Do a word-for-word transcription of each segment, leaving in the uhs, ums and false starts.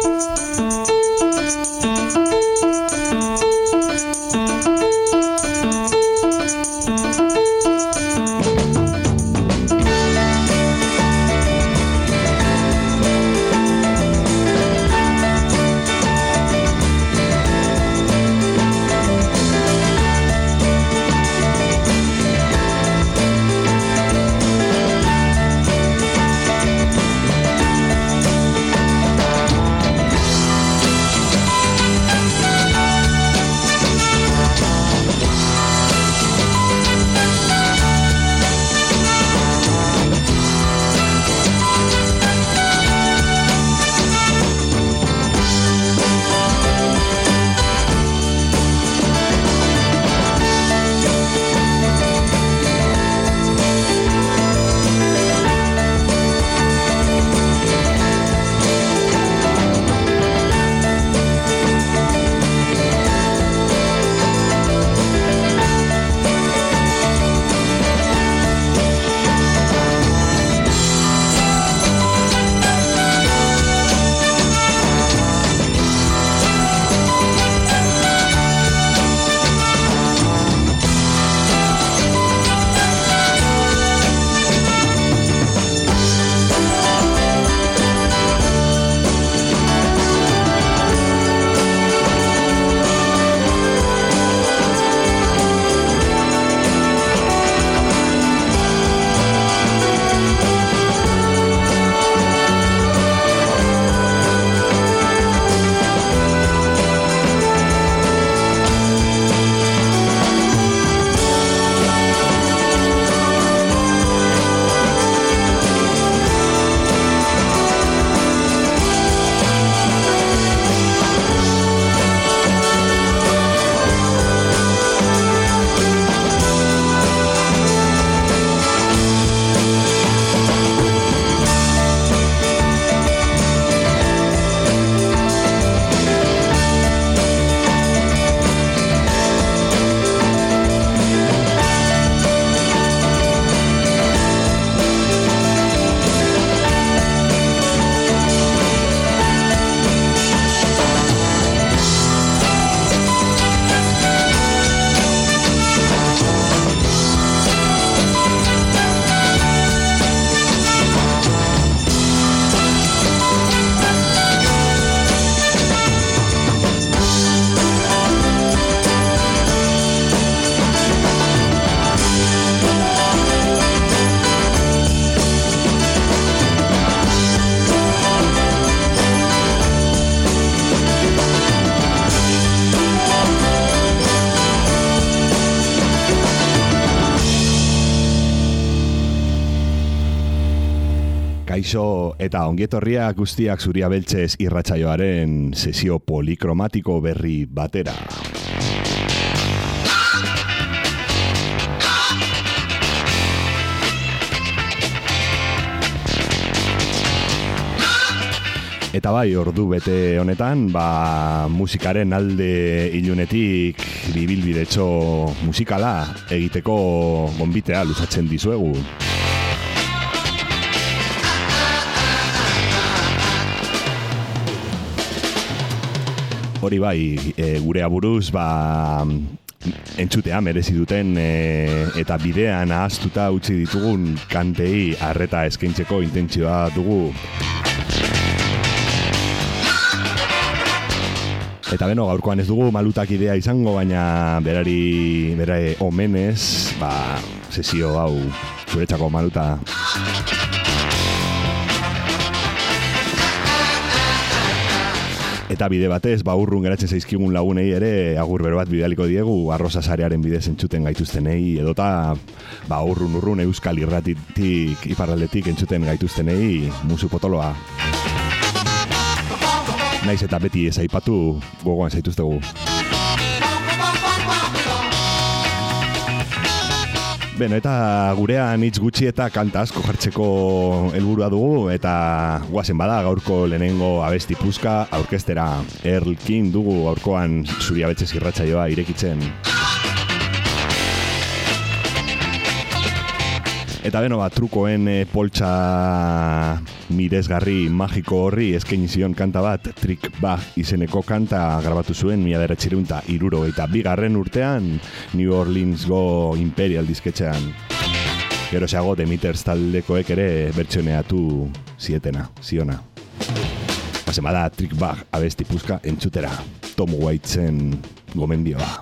Kaixo eta ongietorriak guztiak Zuria Beltzez irratsaioaren sesio polikromatiko berri batera. Eta bai, ordu bete honetan, ba, musikaren alde ilunetik bibilbidetxo musikala egiteko gonbitea luzatzen dizuegu. Hori bai, e, gure aburuz, ba, entzutea merezi duten e, eta bidean ahaztuta utzi ditugun kantei arreta eskaintzeko intentzioa dugu. Eta beno, gaurkoan ez dugu malutak idea izango, baina berari, berare omenez, ba, sesio hau zuretzako maluta. Eta bide batez, ba, urrun geratzen zaizkigun lagunei ere, agur bero bat bidaliko diegu, arroza sarearen bidez entzuten gaituztenei, edota, ba, urrun urrun euskal irratitik, iparraldetik entzuten gaituztenei, musu potoloa. Naiz eta beti ez aipatu, gogoan zaituztegu. Beno, eta gurean hitz gutxi eta kanta asko jartzeko helburua dugu, eta guazen bada gaurko lehenengo abesti puska aurkeztera. Earl King dugu gaurkoan Zuria Beltzez irratsaioa irekitzen. Eta beno bat, trukoen e, poltsa miresgarri magiko horri eskaini zion kanta bat, Trick Bag izeneko kanta grabatu zuen mila bederatziehun eta hirurogeita bigarren urtean New Orleansgo Imperial disketxean. Gero xago Demeters taldekoek ere bertsioneatu zietena, ziona. Bazen bada Trick Bag abesti puzka entzutera, Tom Waitsen gomendioa.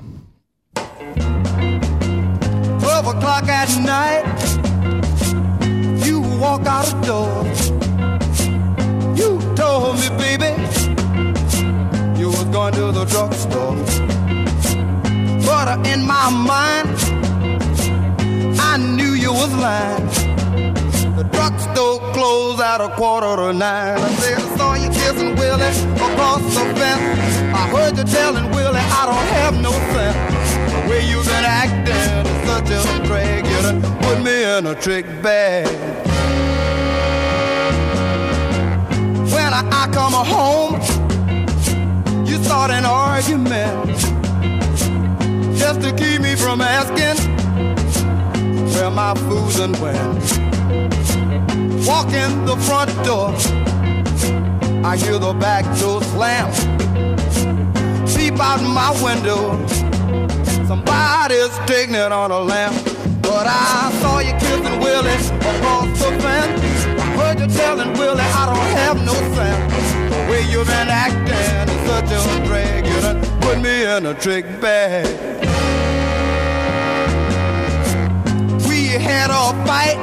twelve o'clock at night, you walk out the door. You told me, baby, you was going to the drugstore. But uh, in my mind, I knew you was lying. The drugstore closed at a quarter to nine. I said I saw you kissing Willie across the fence. I heard you telling Willie I don't have no sense. The way you've been acting is such a drag. You done put me in a trick bag. When I, I come home, you start an argument just to keep me from asking where my food's and when. Walk in the front door, I hear the back door slam. Peep out my window, somebody's taking it on a lamp. But I saw you kissing Willie across the fence. I heard you telling Willie I don't have no sense. The way you've been acting is such a drag. You done put me in a trick bag. We had a fight,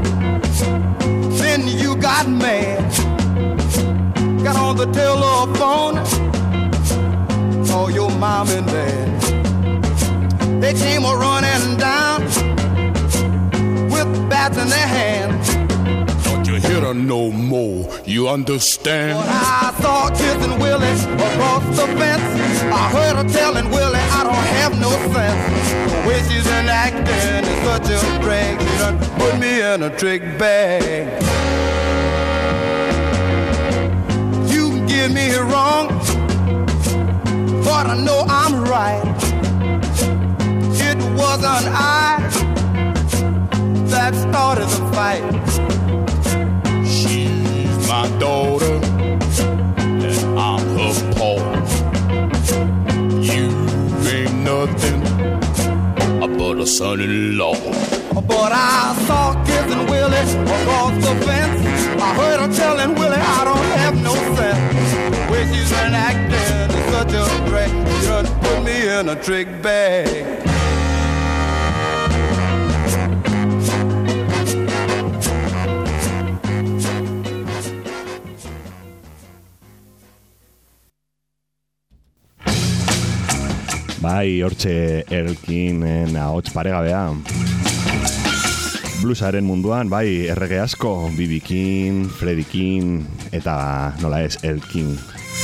then you got mad. Got on the telephone, saw your mom and dad. They came a running down with bats in their hands. Don't you hear her no more, you understand? But I saw her kissing Willie across the fence. I heard her telling Willie I don't have no sense. The way she's been acting is such a drag. She done put me in a trick bag. You can get me wrong, but I know I'm right. It wasn't I that started the fight. She's my daughter, and I'm her paw. You ain't nothing but a son-in-law. But I saw her kissing Willie across the fence. I heard her telling Willie I don't have no sense. The way she's been acting is such a drag. She done put me in a trick bag. Bai, hortxe Erlkinen ahots paregabea. Bluesaren munduan, bai, errege asko, B B King, Freddie King, eta nola ez, Erlkin.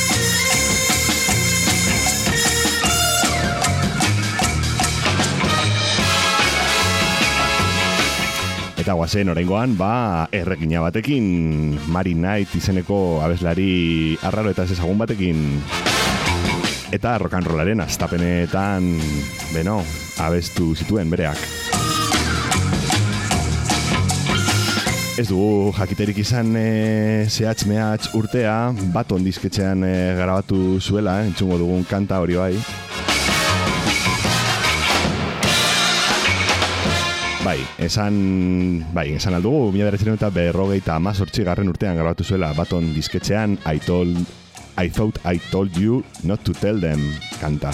Eta guazen oraingoan, ba, erregina batekin, Mary Knight izeneko abeslari arraro eta ezagun batekin. Eta rock and rollaren astapenetan, beno, abestu zituen bereak. Ez dugu jakiterik izan e, zehatz mehatz urtea, Baton disketxean e, grabatu zuela, entzungo dugun kanta hori bai. Bai, esan, bai, esan aldugu, mila bederatziehun eta berrogeita hamazortzi garren urtean grabatu zuela Baton disketxean, I told... I thought I told you not to tell them, kanta.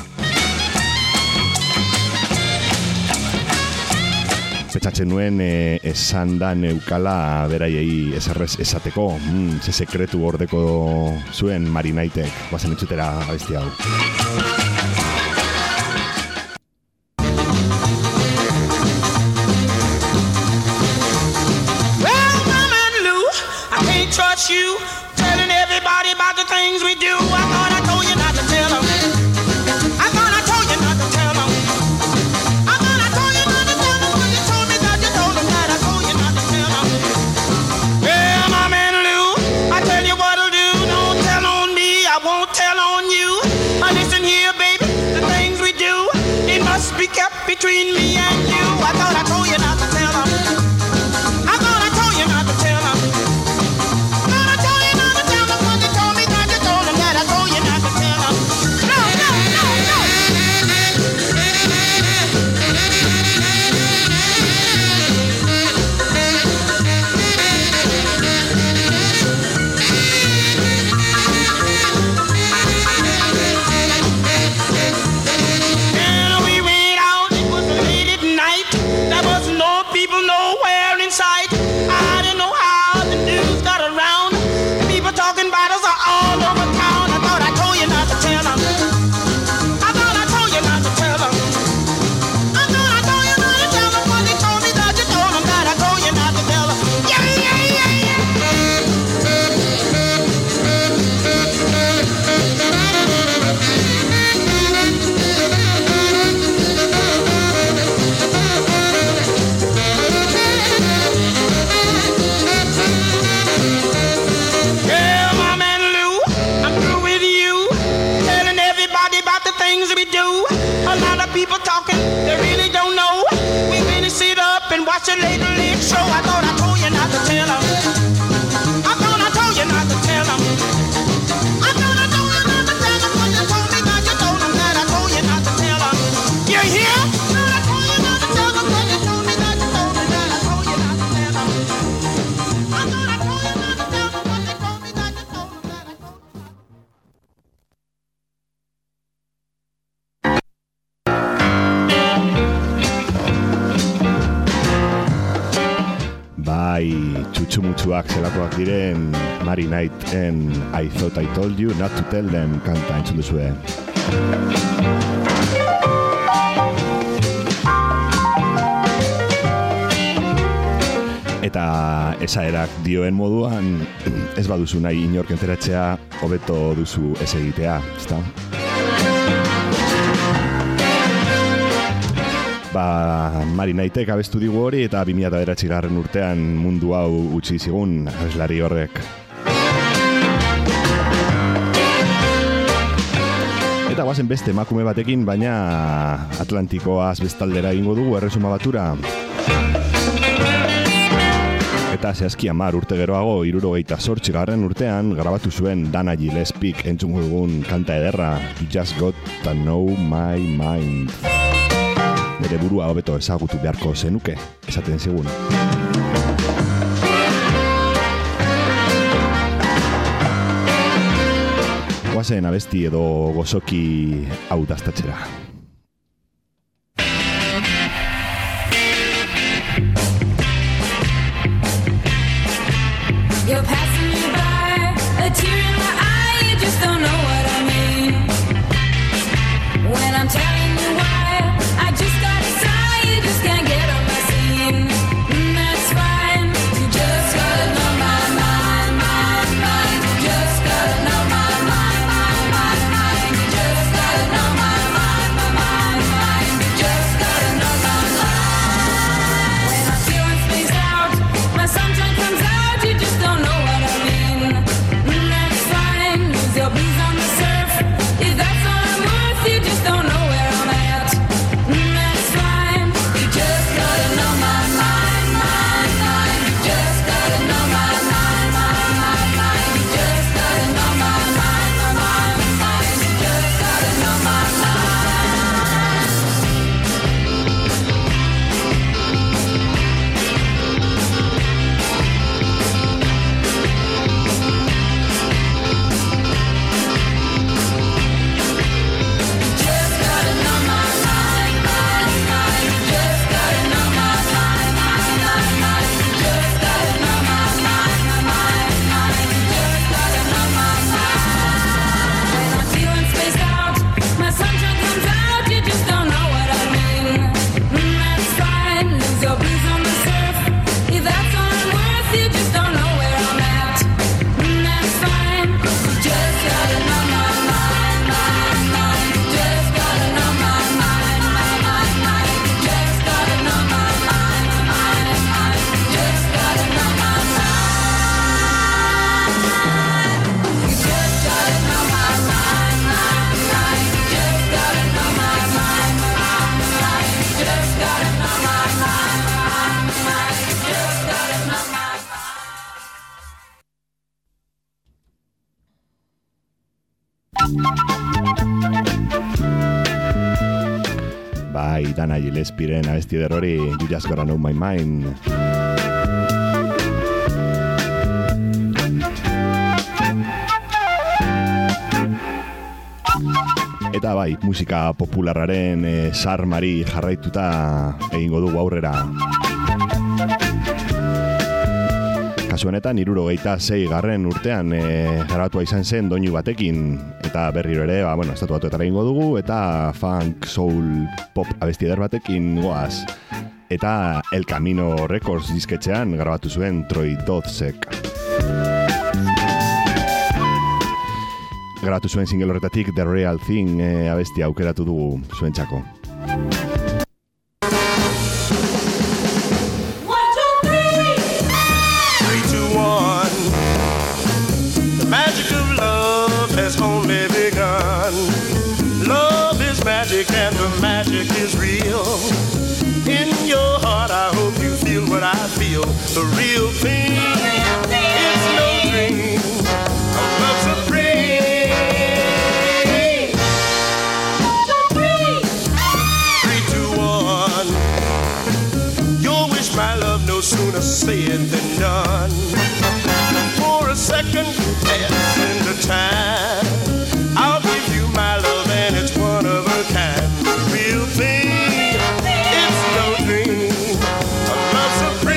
Petsatzen nuen e, esan da neukala beraiei eserrez esateko, mm, ze sekretu gordeko zuen Mary Knightek, guazen entzutera abesti hau. Well, Mama and Lou, I can't trust you. Telling everybody about the things we do. I thought I told you not to tell them. I thought I told you not to tell them. I thought I told you not to tell them. When you told me that you told them that I told you not to tell them. Well, my man Lou, I tell you what I'll do. Don't tell on me, I won't tell on you. Uh, listen here, baby, the things we do, it must be kept between me and you. I thought I told you not to tell them. watch a late late show. I thought I told you not to tell them. I thought I told you not to tell them. I thought I told you not to tell them. When you told me that you told them that I told you not to tell them. You hear? I told you not to tell them. When you told me that you told me that I told you not to tell them. I thought I told you not to tell them. When you told me that you told them that I told you. Bai, txutxumutxuak zelakoak diren Mary Knight en I Thought I Told You Not to Tell Them kanta entzun duzue. Eta esaerak dioen moduan, ez baduzu nahi inork enteratzea, hobeto duzu ez egitea, ezta? Ba, Mary Knightek abestu digu hori eta bi mila bederatzigarren urtean mundu hau utzi zigun abeslari horrek. Eta guazen beste emakume batekin, baina Atlantikoaz bestaldera egingo dugu erresuma batura. Eta zehazki hamar urte geroago, hirurogeita zortzigarren urtean, grabatu zuen Dana Gillespie entzungo dugun kanta ederra, You Just Got to Know My Mind. Nere burua hobeto ezagutu beharko zenuke, esaten zigun. Guazen abesti edo gozoki hau dastatzera. You're passing me by, a tear in my eye, you just don't know what I mean. When I'm telling you why, I just gotta sigh, you just can't get on my scene. Mm, that's fine, you just gotta know my mind, mind, mind. You just gotta know my mind, mind, mind, mind. You just gotta know my mind, my mind, mind. You just gotta know my mind. When I'm feeling spaced out, my sunshine comes out, you just don't know what I mean. Mm, that's fine, lose your blues on the surf. If that's all I'm worth, you just don't know where I'm at. Mm, that's fine, you just gotta know my mind, mind, mind. You just gotta know my mind, mind, mind, mind. You just gotta know my mind, my mind, mind. You just gotta know my mind. Just gotta know my mind, mind, mind. Just gotta know my mind, mind, mind, mind. Just gotta know my mind, my mind, mind. Just gotta know my mind. When I'm feeling spaced out, my sunshine comes out, you just don't know what I mean. Mm, that's fine, lose your blues on the surf. If that's all I'm worth, you just don't know where I'm at. Mm, that's fine, you just gotta know my mind, mind, mind. You just gotta know my mind, my mind, mind. You just gotta know my mind, my mind, mind. You just gotta know my mind. You just gotta know my mind, mind, mind. You just gotta know my mind, mind, mind. You just gotta know my mind, mind, mind. You just gotta know my mind. Bai, Dana Gillespieren abesti eder hori, You Just Gotta Know My Mind. Eta bai, musika popularraren e, sarmari jarraituta egingo dugu aurrera. Kasu honetan, hirurogeita sei garren urtean e, garatua izan zen doinu batekin, eta berriro ere, ba, bueno, estatu batuetara egingo dugu, eta funk, soul, pop abesti eder batekin goaz. Eta El Camino Records disketxean grabatu zuen Troy Doddsek. Grabatu zuen single horretatik The Real Thing e, abesti aukeratu dugu zuentzako. And the magic is real. In your heart, I hope you feel what I feel, the real thing. It's no dream of love supreme. Three, two, one. Your wish, my love, no sooner said than done. For a second, pass into time. I'll give you my love, and it's one of a kind. The real thing. It's no dream of love supreme.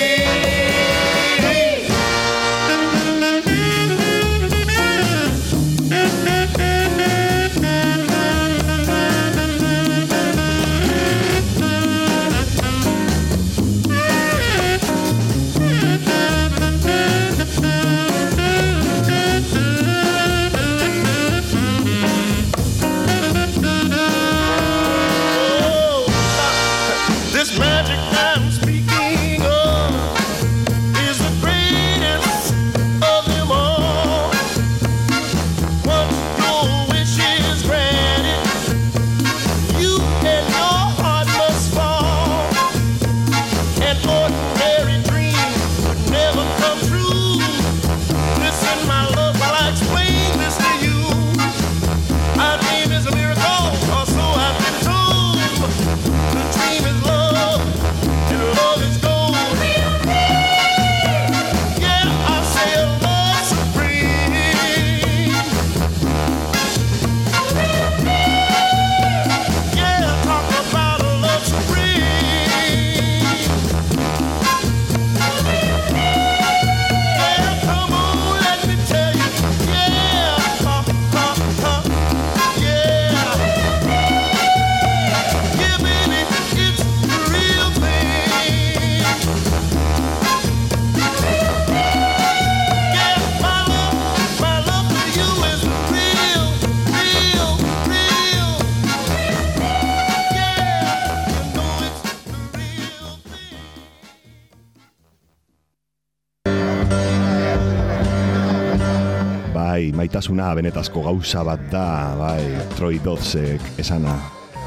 Maitasuna benetazko gauza bat da, bai, Troy Doddsek esana.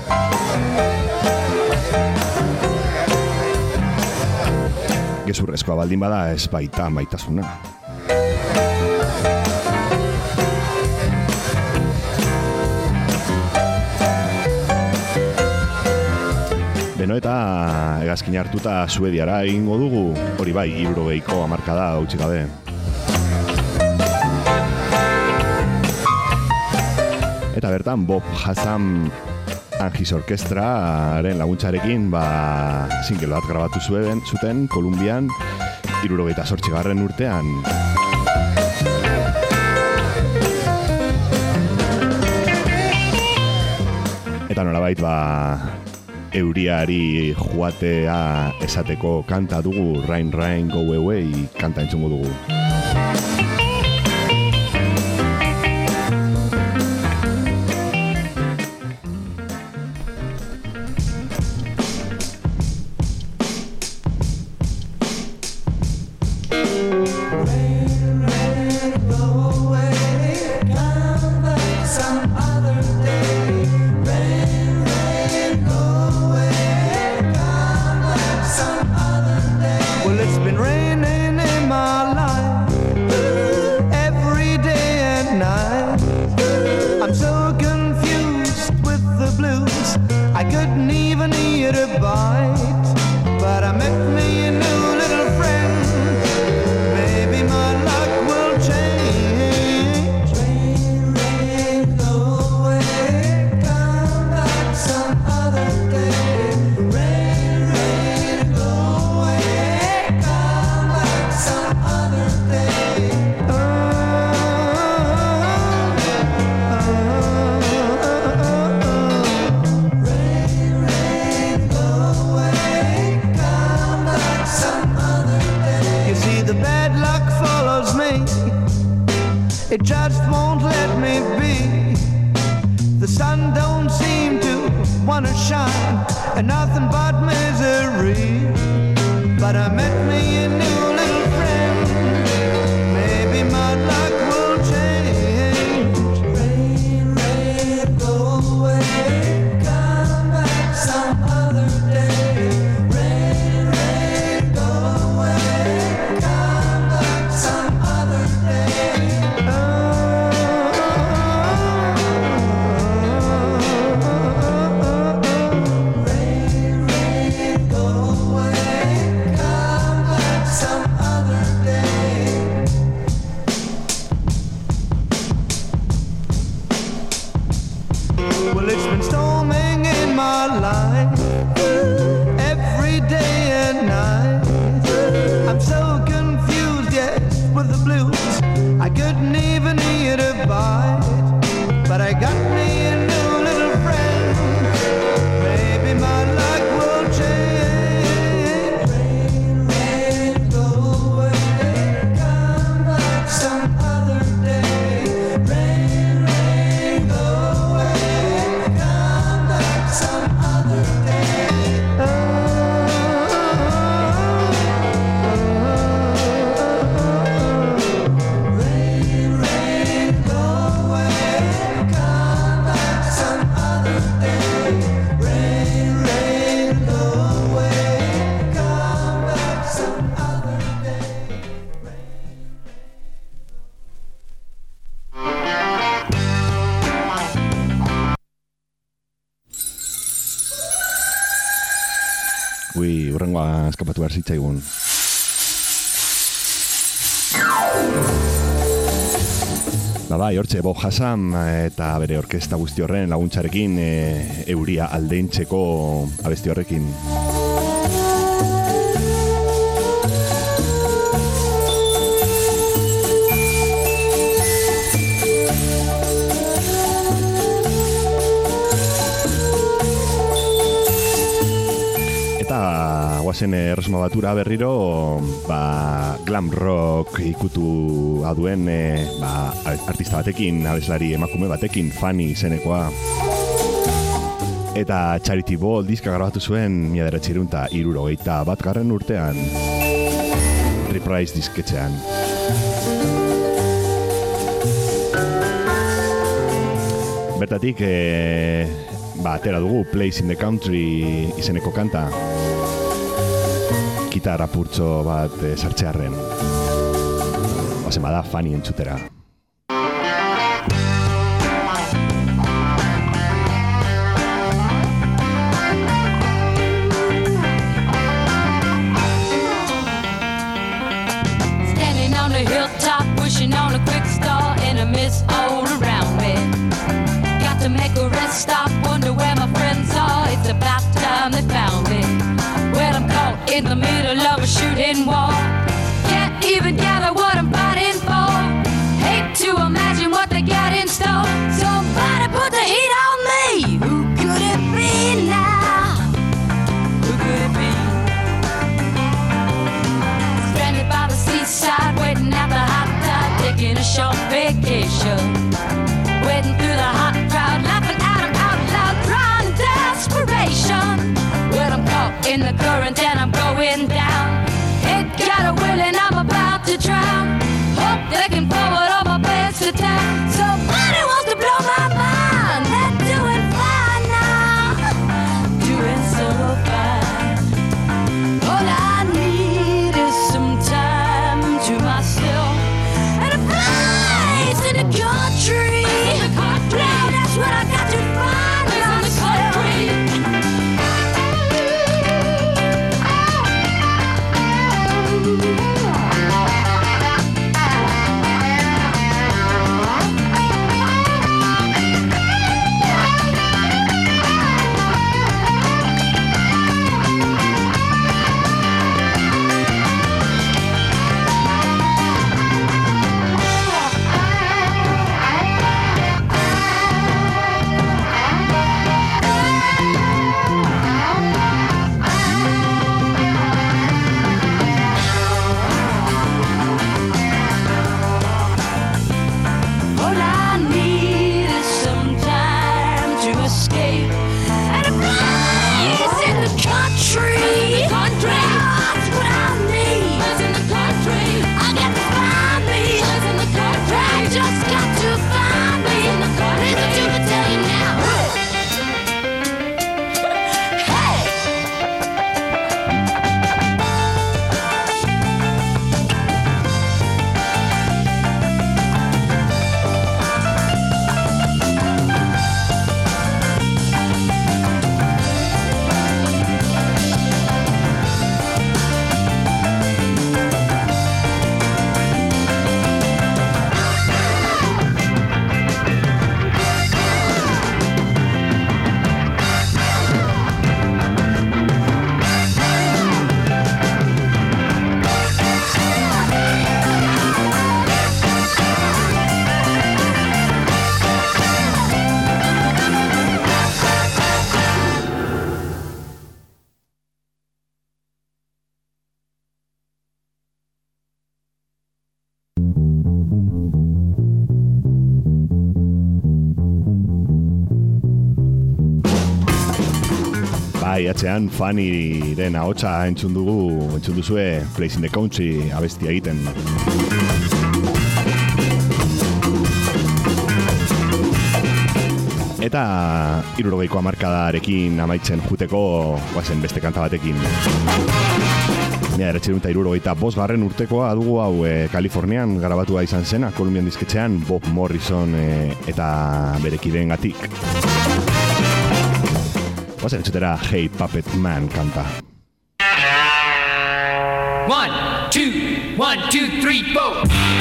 Gezurrezkoa baldin bada ez baita maitasuna. Beno eta hegazkin hartuta Suediara egingo dugu, hori bai, hirurogeiko hamarkada utzi gabe. Eta bertan Bob Hassan Angis Orkestraren laguntzarekin ba, single bat grabatu zuen, zuten Kolumbian hirurogeita zortzigarren urtean. Eta nolabait ba, euriari joatea esateko kanta dugu, Rain Rain Go Away kanta entzungo dugu. It just won't let me be. The sun don't seem to wanna shine, and nothing but misery. But I met me a new little friend. Maybe my luck will change. Rain, rain, go away, come back some other day. Rain, rain, go Well, it's been storming in my life every day and night. I'm so confused, yes, with the blues. I couldn't even eat a bite, but I got me a new little friend. Maybe my luck will change. Rain, rain, go away, come back some other day. Rain, rain, go away, come back some other day. Rain, rain, go away, come back some other day. Rain, rain, go away, come back some other day. Ui, urrengoa eskapatu behar zitzaigun. Ba bai, hortxe Bob Hassam eta bere orkesta guzti horren laguntzarekin e, euria aldeintzeko abesti horrekin. Eta guazen erresuma batura berriro, ba, glam rock ikutu aduen e, ba, artista batekin, abeslari emakume batekin, Fanny izenekoa. Eta Charity Ball diska grabatu zuen mila bederatziehun eta hirurogeita bat garren urtean, Reprise disketxean. Bertatik, e, ba, atera dugu Place in the Country izeneko kanta. Gitarra purtso bat e, sartzearren. Ozen bada Fanny entzutera. Standing on a hilltop, wishing on a quick start in a mist all around me. Got to make a rest stop, wonder where my friends are. It's about time they found me. Well, I'm caught in the middle of a shooting war. Can't even gather what I'm fighting for. Hate to imagine what they got in store. Somebody put the heat on me. Who could it be now? Who could it be? Stranded by the seaside, waiting at the hot tide, taking a short vacation. Waiting through the hot crowd, laughing at 'em out loud, drawing desperation. Well, I'm caught in the current and I'm going down. Ain't got a will and I'm about to drown. Hope they can forward all my plans to town. Somebody wants to blow my mind. They're doing fine now, doing so fine. All I need is some time to myself and a place in the country. Now that's what I got to find myself. Bai, atzean Fannyren ahotsa entzun dugu, entzun duzue Place in the Country abestia egiten. Eta hirurogeiko hamarkadarekin amaitzen juteko guazen beste kanta batekin. Mila bederatziehun eta hirurogeita bosgarren urtekoa dugu hau e, Kalifornian garabatua izan zena, Columbian disketxean Bob Morrison e, eta bere kideengatik. Guazen entzutera Hey Puppet Man kanta. One, two, one, two, three, four.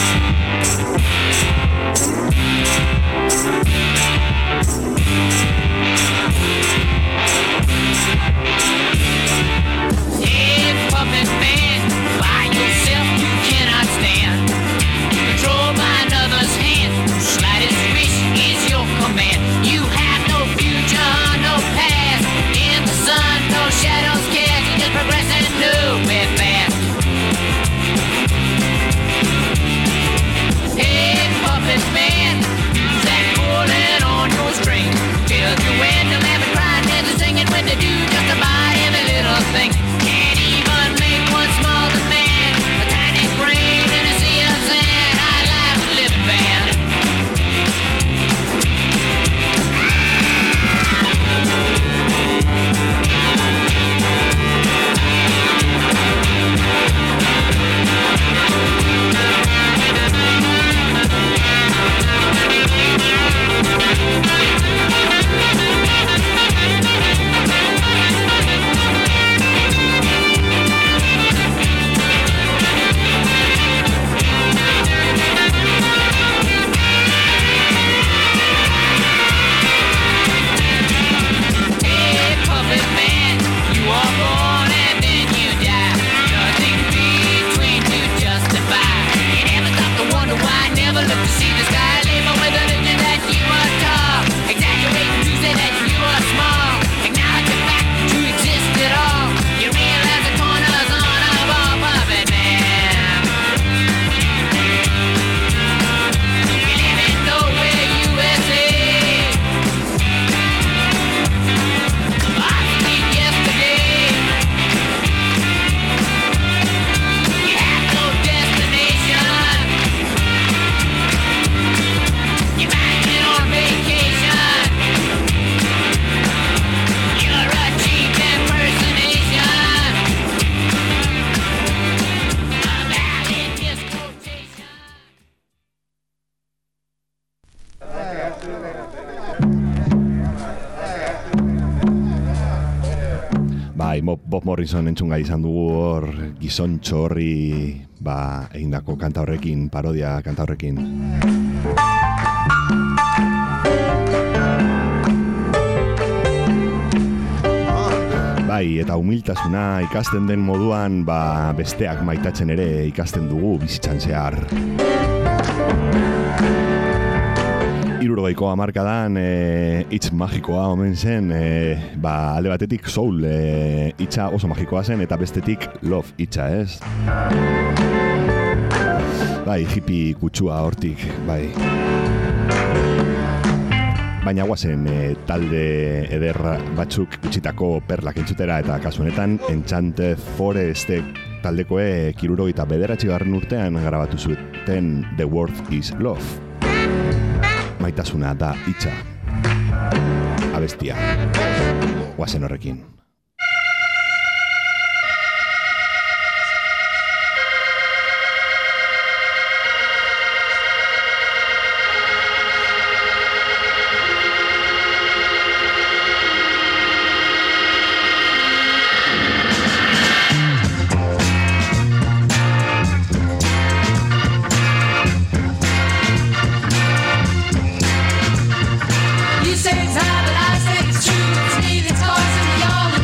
Hey, puppet man, by yourself you cannot stand. Controlled by another's hand, slightest wish is your command. You have no future, no past. In the sun, no shadows cast. You're just progressing nowhere fast. Hey, puppet man, who's that pulling on your string? Tells you when to laugh and cry and dance and sing it when to do just about every little thing. Can't even make one small demand. A tiny brain in a sea of sand. I like to live in band. Bob Morrison entzungai izan dugu hor gizontxo horri ba, egindako kanta horrekin, parodia kanta horrekin. Bai, eta humiltasuna ikasten den moduan ba, besteak maitatzen ere ikasten dugu bizitzan zehar. Hirurogeiko hamarkadan e, hitz magikoa omen zen, e, ba, alde batetik soul e, hitza oso magikoa zen, eta bestetik love hitza, ez? Bai, hippie kutsua hortik, bai. Baina guazen e, talde eder batzuk utzitako perlak entzutera, eta kasu honetan Enchanted Forest taldekoek hirurogeita bederatzigarren urtean grabatu zuten The World is Love. Maitasuna da hitza. Abestia. Guazen horrekin. You say it's hard, but I say it's true. It's me that's causing the all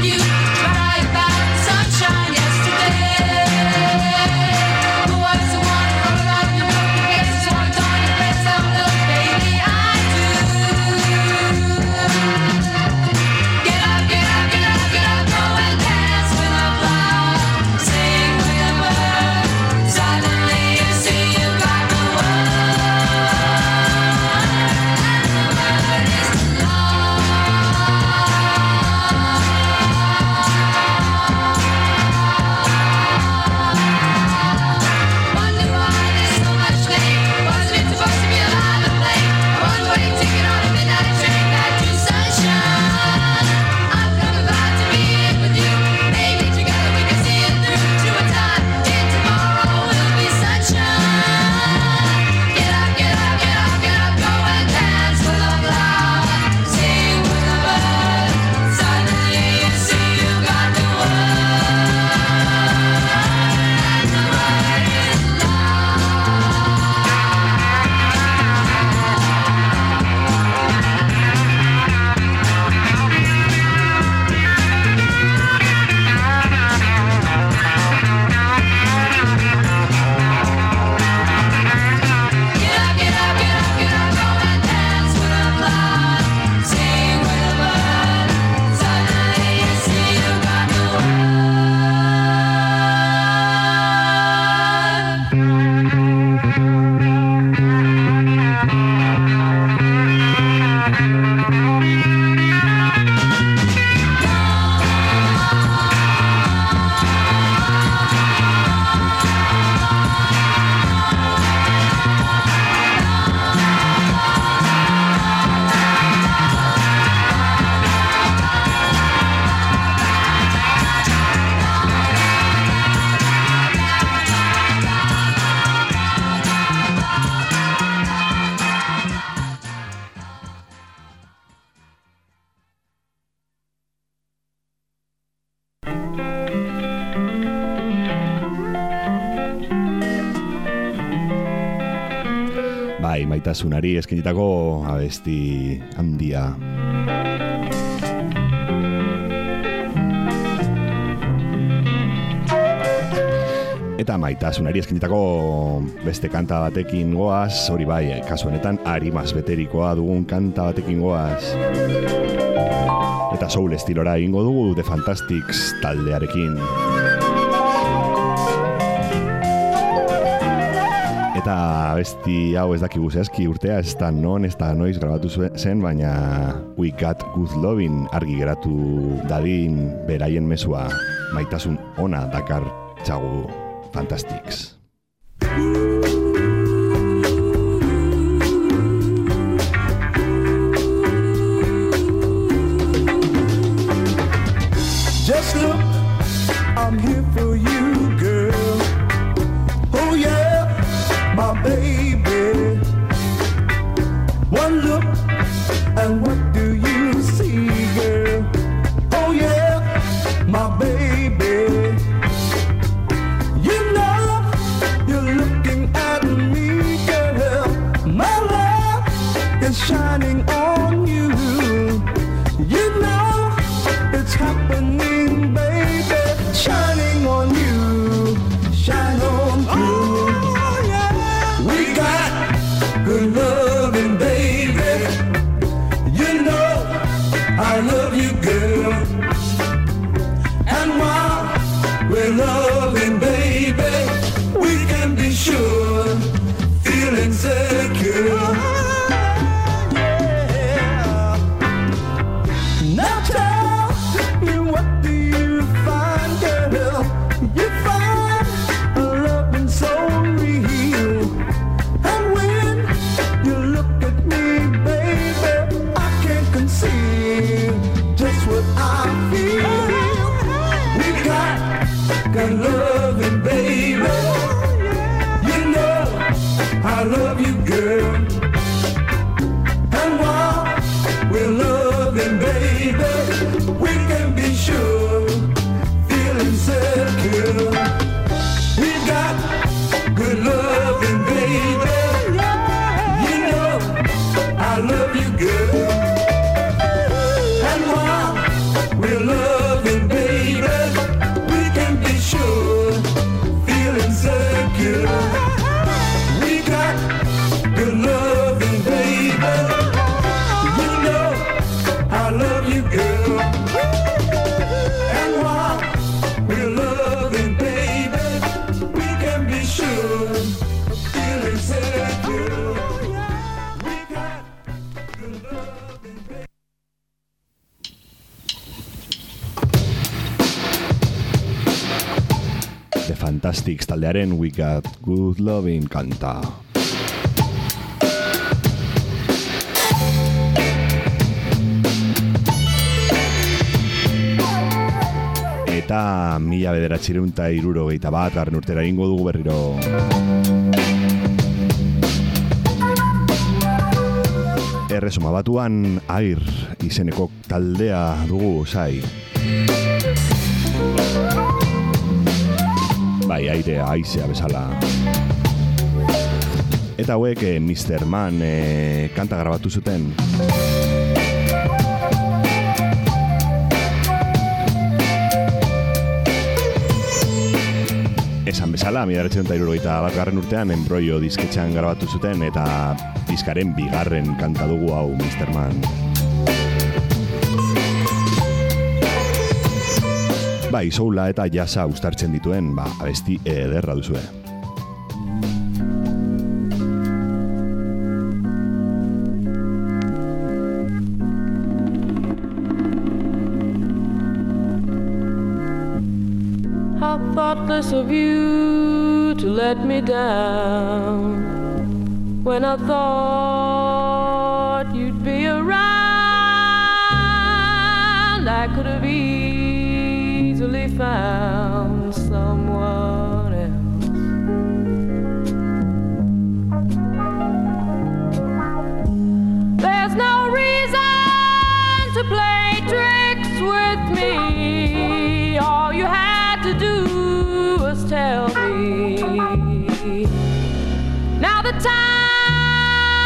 Bai, maitasunari eskenitako abesti handia. Eta maitasunari eskenitako beste kanta batekin goaz, hori bai, kasu honetan arimaz beterikoa dugun kanta batekin goaz. Eta soul estilora egingo dugu The Fantastics taldearekin. Eta abesti hau ez dakigu zehazki urtea, ez da non, ez da noiz grabatu zen, baina We Got Good Lovin' argi geratu dadin beraien mezua, maitasun ona dakar txagu Fantastics. Just look, I'm here for you, girl. Oh yeah, my baby. One look, and what do you see, girl? Oh yeah, my baby. You know you're looking at me, girl. My love is shining on you. You know it's happening, baby. Shining on you, shine on through. Oh, yeah. We got good loving, baby. You know I love you, girl. And while we're loving, baby, we can be sure, feeling secure. Yeah. Now tell me, what do you find, girl? You find a loving so real. And when you look at me, baby, I can't conceal just what I feel. We got good loving, baby. You know I love you, girl. And while we're loving, baby, we can be sure, feeling secure. We got good loving, baby. You know I love you, girl. And while we're loving, baby, we can be sure, feeling secure. We got good loving, baby. You know I love you, girl. And while we're loving, baby, we can be sure, feeling secure. We got good loving, baby. The Fantastics taldearen We Got Good Lovin' kanta. Eta mila bederatziehun eta hirurogeita bat garren urtera egingo dugu berriro. Erresuma Batuan Air izeneko taldea dugu zai. Bai, airea, aizea bezala. Eta hauek eh, mister Man eh, kanta grabatu zuten. Esan bezala, mila bederatziehun eta hirurogeita bat garren urtean Embroio disketxean grabatu zuten eta diskaren bigarren kanta dugu hau mister Man. Bai, soula eta jazza uztartzen dituen, ba, abesti ederra duzue. How thoughtless of you to let me down when I thought you'd be around. I could have easily found someone else. There's no reason to play tricks with me. All you had to do was tell me. Now the time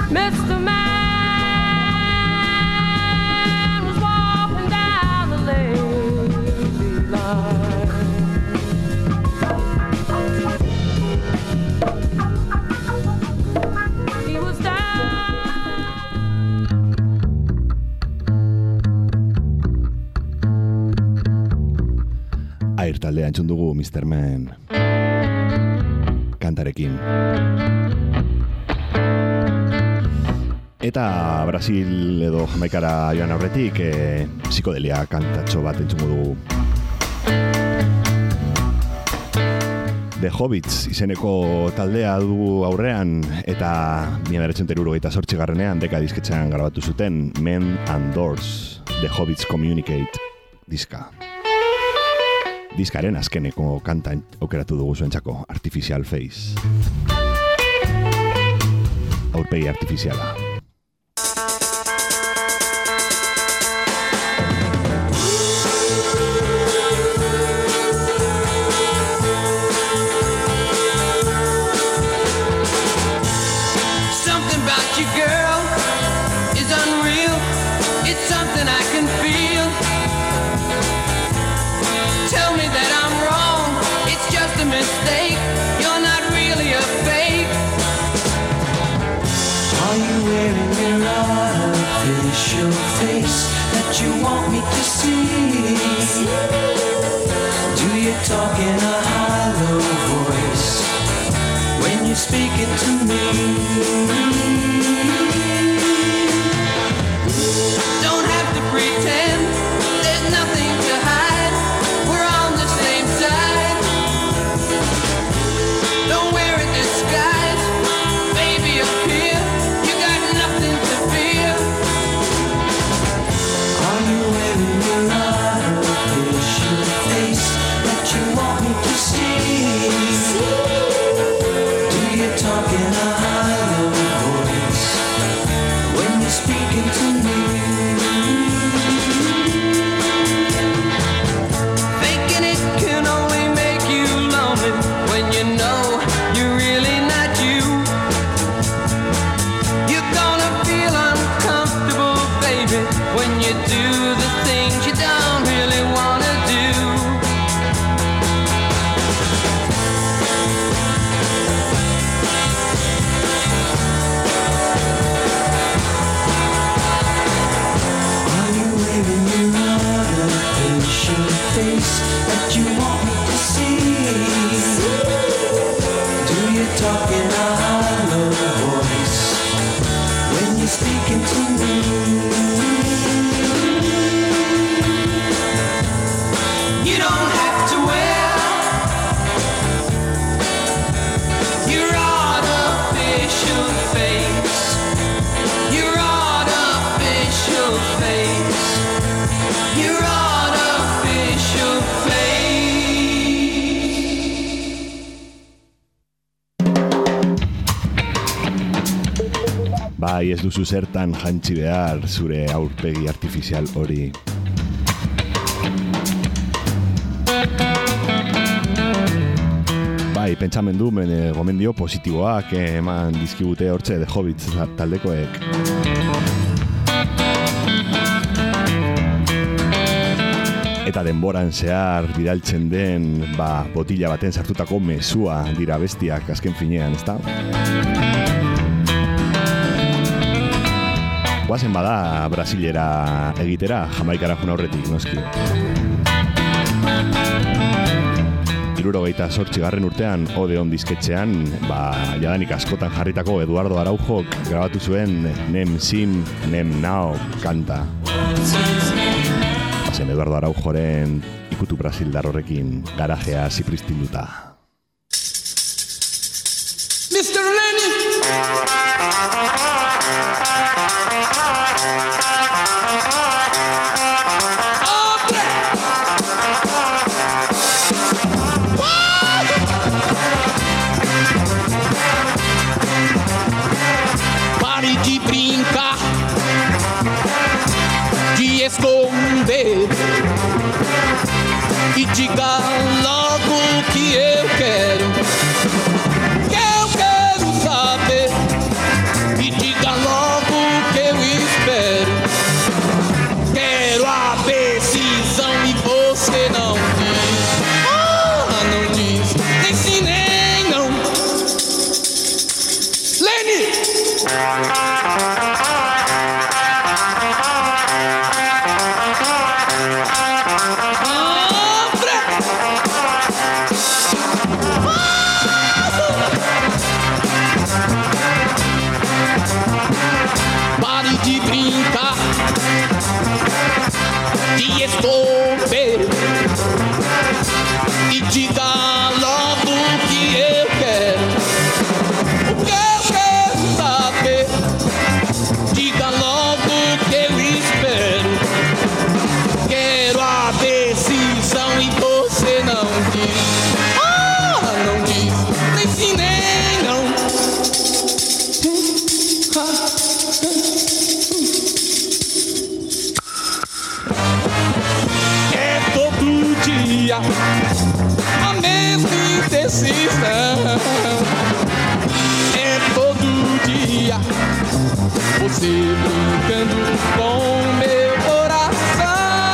Mister Man was walking down the lazy line. He was Air taldea entzun dugu mister Man kantarekin. Eta Brasil edo Jamaikara joan aurretik e, psikodelia kantatxo bat entzun dugu. The Hobbits izeneko taldea du aurrean eta mila bederatziehun eta hirurogeita zortzi garrenean deka disketxean grabatu zuten Men and Doors, The Hobbits Communicate diska. Diskaren azkeneko kanta aukeratu dugu zuentzako, Artificial Face. Aurpegi artifiziala. Something about you, girl, is unreal. It's something I can feel. Tell me that I'm wrong, it's just a mistake. You're not really a fake. Are you wearing your artificial face that you want me to see? Do you talk in a hollow voice when you're speaking to me? Don't have to pretend, there's nothing to hide. We're on the same side. Don't wear a disguise, baby, appear. You got nothing to fear. Are you wearing your artificial face that you want me to see? Do you talk in a hollow voice when you're speaking to me? Faking it can only make you lonely when you know you're really not you. You're gonna feel uncomfortable, baby, when you do the things you don't really wanna do. Are you wearing your artificial face that you want me to see? Do you talk in a hollow voice when you're speaking to me? You don't have to wear your artificial face. Your artificial face. Your artificial face. Bai, ez duzu zertan jantzi behar zure aurpegi artifizial hori. Bai, pentsamendu, men, gomendio positiboak eman dizkigute hortxe The Hobbits taldekoek. Eta denboran zehar bidaltzen den, ba, botila baten sartutako mezua dira bestiak azken finean, ezta? Guazen bada Brasilera egitera, Jamaikara juna horretik, noski. Hirurogeita zortzi garren urtean Odeon disketxean, ba, jadanik askotan jarritako Eduardo Araujok grabatu zuen Nem Sim, Nem Now kanta. Bazen Eduardo Araujoren ikutu Brasildar horrekin garajea zipristinduta. mister Lenny. Pare de brincar, de esconder e diga logo o que eu quero. Que eu quero saber e diga logo Pare de brincar, de esconder e diga logo o que eu quero. O que eu quero saber, diga logo o que eu espero. Quero a decisão e você não diz. Ah, não diz, nem sim nem não. É todo dia a mesma indecisão. É todo dia você brincando com meu coração.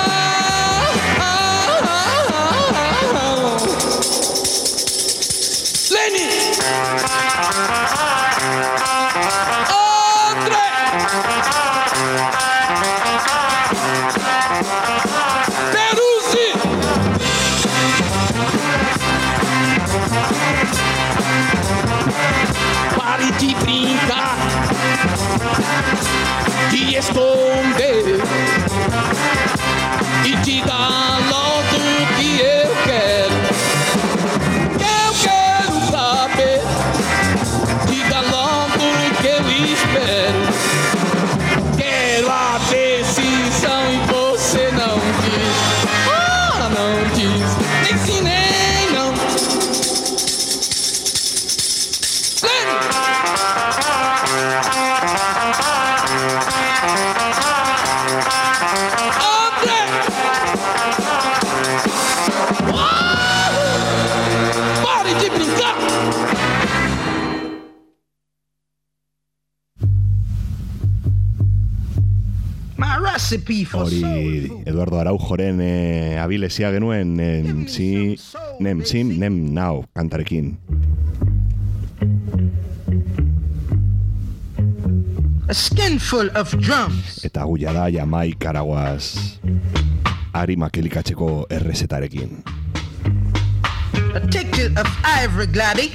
Lenny! André! Peruzzi! Pare de brincar, de esconder e diga logo o que eu quero. Eu quero saber, diga logo o que eu espero. Quero a decisão e você não diz. Ah, não diz, nem sim nem não. André! Ah! Pare de brincar! My recipe for soul Hori food. Eduardo Araujoren e, abilesia genuen nem si, nem sim, nem now kantarekin. A skinful of drums. Eta guia da Jamaikaragoaz arimak elikatzeko errezetarekin. A ticket of ivory gladdy.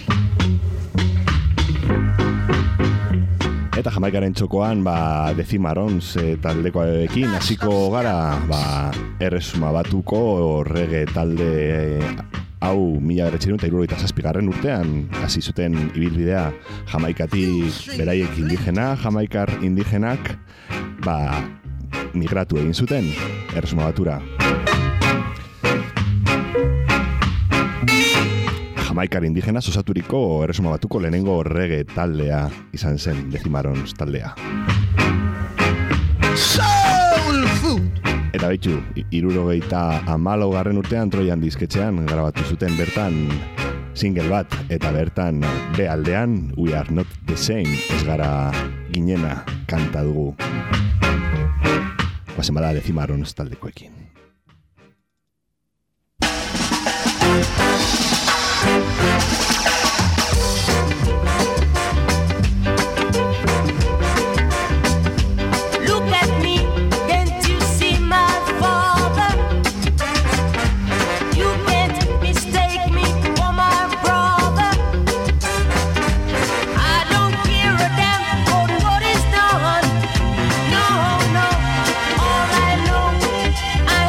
Eta Jamaikaren txokoan, ba, Decimarons e, taldekoekin hasiko gara, ba, erresuma batuko reggae talde e, hau mila bederatziehun eta hirurogeita zazpigarren urtean hasi zuten ibilbidea Jamaikatik beraiek indigena, Jamaikar indigenak ba, migratu egin zuten erresuma batura. Jamaikar indigenaz osaturiko erresuma batuko lehenengo reggae taldea izan zen Decimarons taldea. Soul food. Eta baitu, hirurogeita hamalau garren urtean Troian disketxean grabatu zuten bertan single bat, eta bertan be aldean We Are Not The Same ez gara ginena kanta dugu. Guazen bada Decimarons taldekoekin. Look at me, can't you see my father? You can't mistake me for my brother. I don't care a damn for what is done. No, no, all I know, I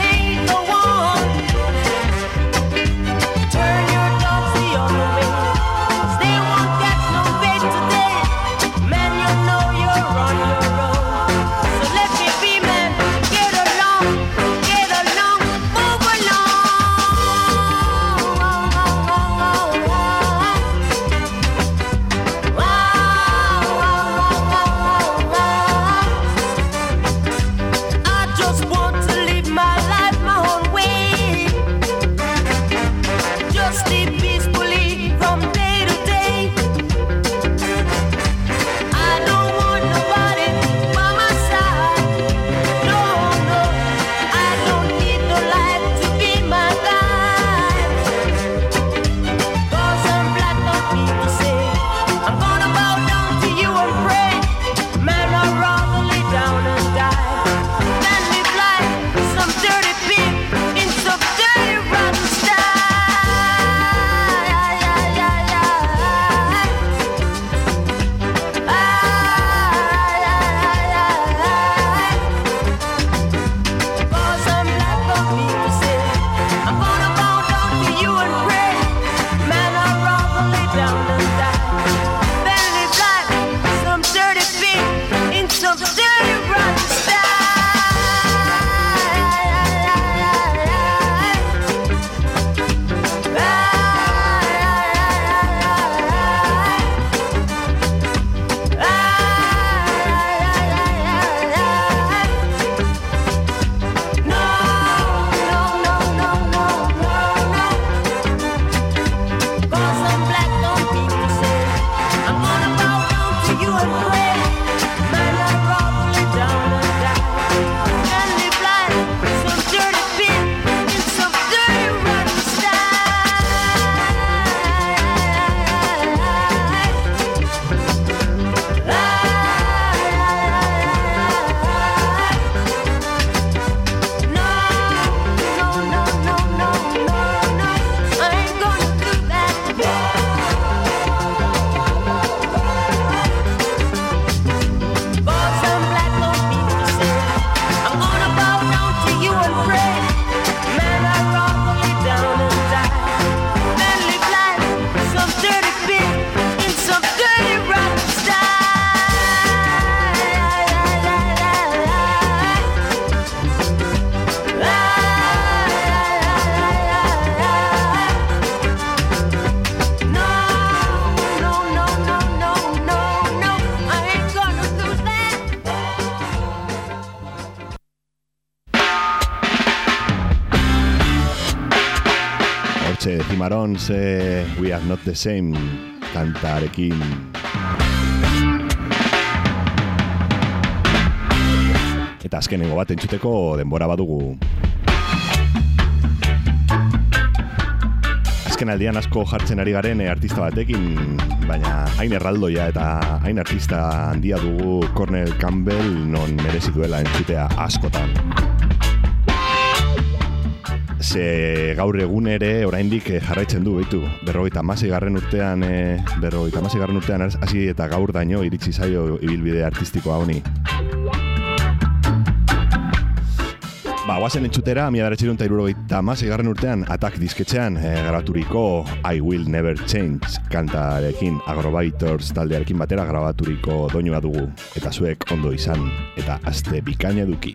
Cimarrons, eh, We Are Not The Same kantarekin. Eta azkenengo bat entzuteko denbora badugu. Azken aldian asko jartzen ari garen eh, artista batekin, baina hain erraldoia eta hain artista handia dugu Cornel Campbell non merezi duela entzutea askotan. Ze gaur egun ere oraindik jarraitzen du baitu. Berrogeita hamasei garren urtean, e, berrogeita hamasei garren urtean hasi eta gaur daño iritsi zaio ibilbide artistikoa honi. Ba, guazen entzutera, mila bederatziehun eta hirurogeita hamasei garren urtean Attack disketxean e, grabaturiko I Will Never Change kantarekin Agrobaitors taldearekin batera grabaturiko doinua dugu. Eta zuek ondo izan eta aste bikaina eduki.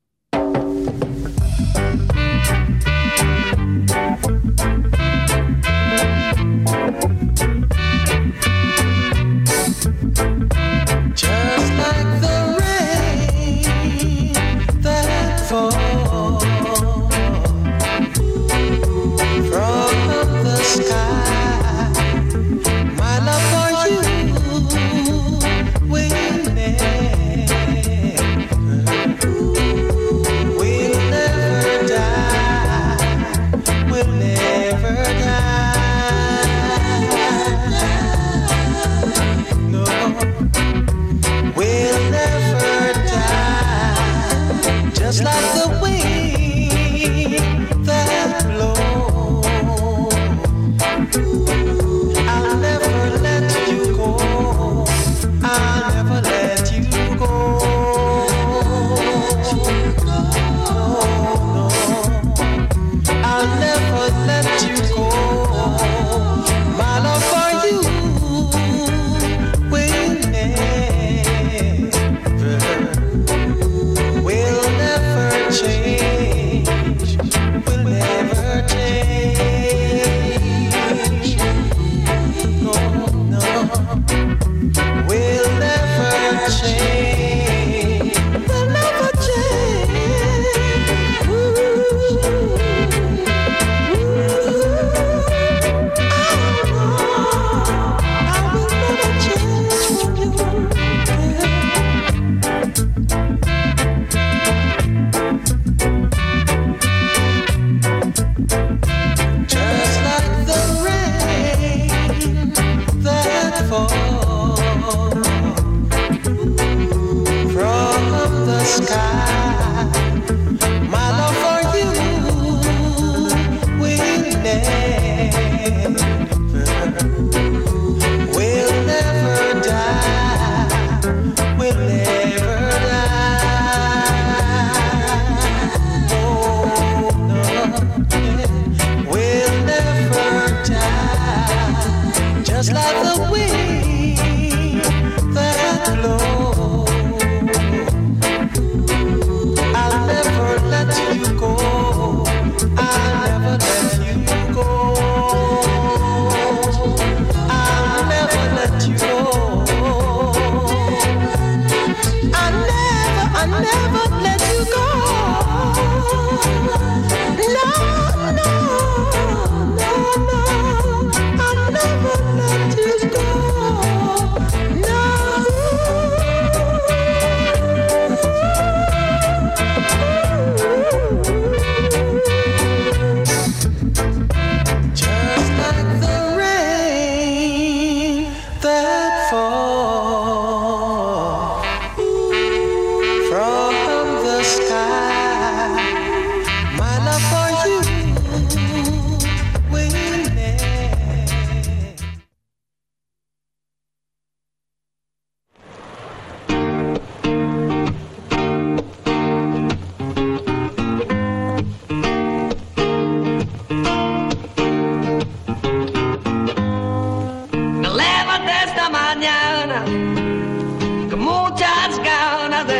Just like the rain that falls from the sky, my love for you will never, will never die, will never die. No. We'll never die, just like the wind that blows. I'll never let you go, I'll never let you go. No, no, I'll never let you go. My love for you will never, will never change, will never change. No, no, will never change, will never change. Ooh, ooh, I will never change for you. Just like the rain that falls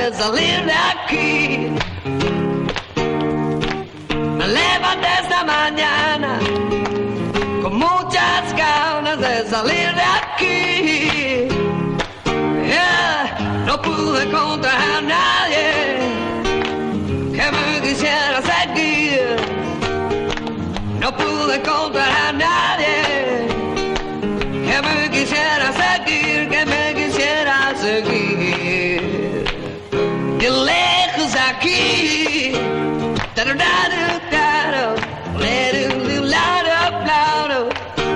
de salir de aquí. Me levanté esta mañana con muchas ganas de salir de aquí. Yeah, no pude encontrar a nadie que me quisiera seguir. No pude encontrar a nadie que me quisiera seguir, que me quisiera seguir. De lejos aquí, ta-da-da-da-da, la-da-da-da-da-da.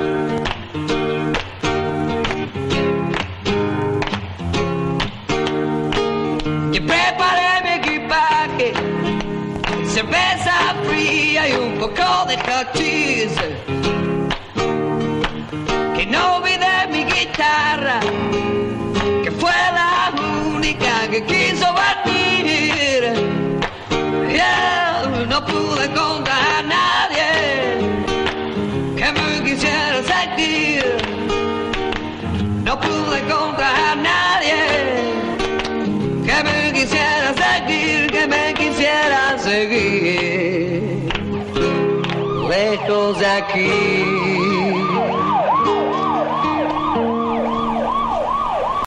Yo preparé mi equipaje, cerveza fría y un poco de cochise. Que no olvidé mi guitarra, que fue la única que quiso venir. Yeah, no pude encontrar a nadie que me quisiera seguir. No pude encontrar a nadie que me quisiera seguir, que me quisiera seguir. Lejos de aquí.